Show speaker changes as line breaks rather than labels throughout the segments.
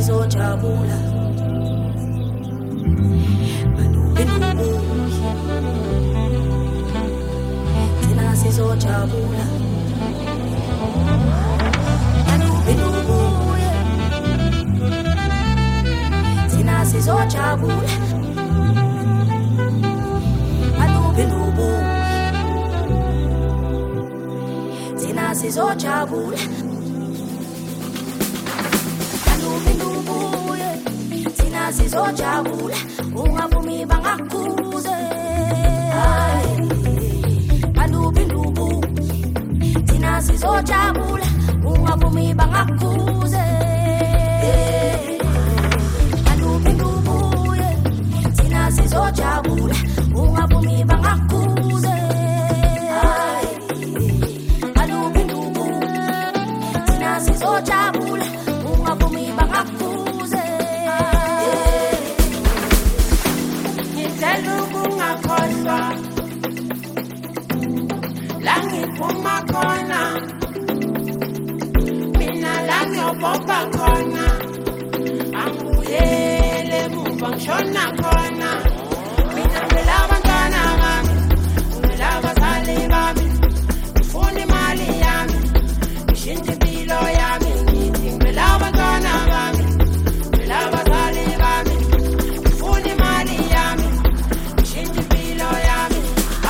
sizojabula thina sizojabula thina sizojabula thina sizojabula thina sizojabula ungavumi bangakuze bandubi thina sizojabula ungavumi bangakuze bandubi thina sizojabula ungavumi bangakuze bandubi thina sizojabula ungavumi bangakuze
ngidalukungakhohlwa langiphuma khona mina langiyobopha khona angibuyele emuva ngishona khona mina ngibela abantwana bami ngibela abazali bami ngifuna imali yami ngishintshe impilo yami ngithi ngibela abantwana bami ngibela abazali bami ngifuna imali yami ngishintshe impilo yami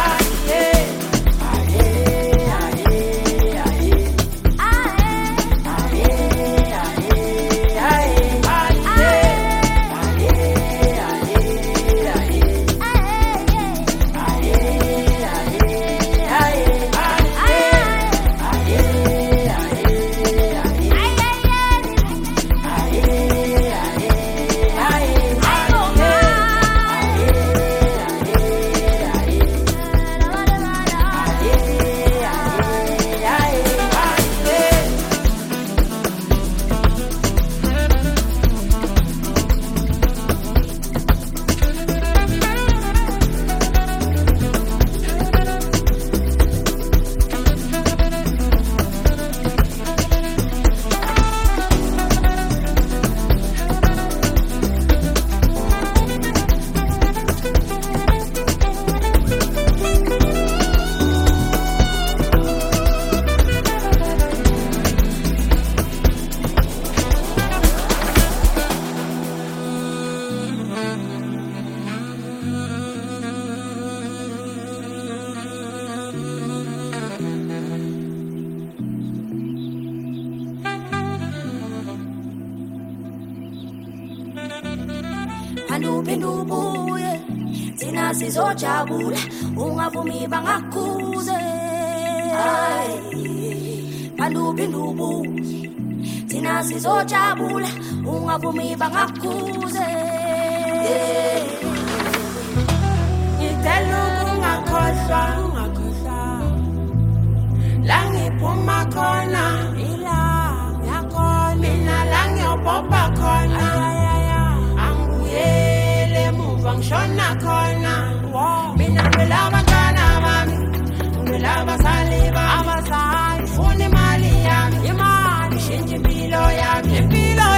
Bandubuye thina sizojabula ungavumi bangakuze bandubuye thina sizojabula ungavumi bangakuze
ngidalukungakhohlwa langiphuma khona ila yakhona mina langiyobopha khona ngishona khona mina ngibela abantwana bami ngibela abazali bami ngifuna imali yami ngishintshe impilo yami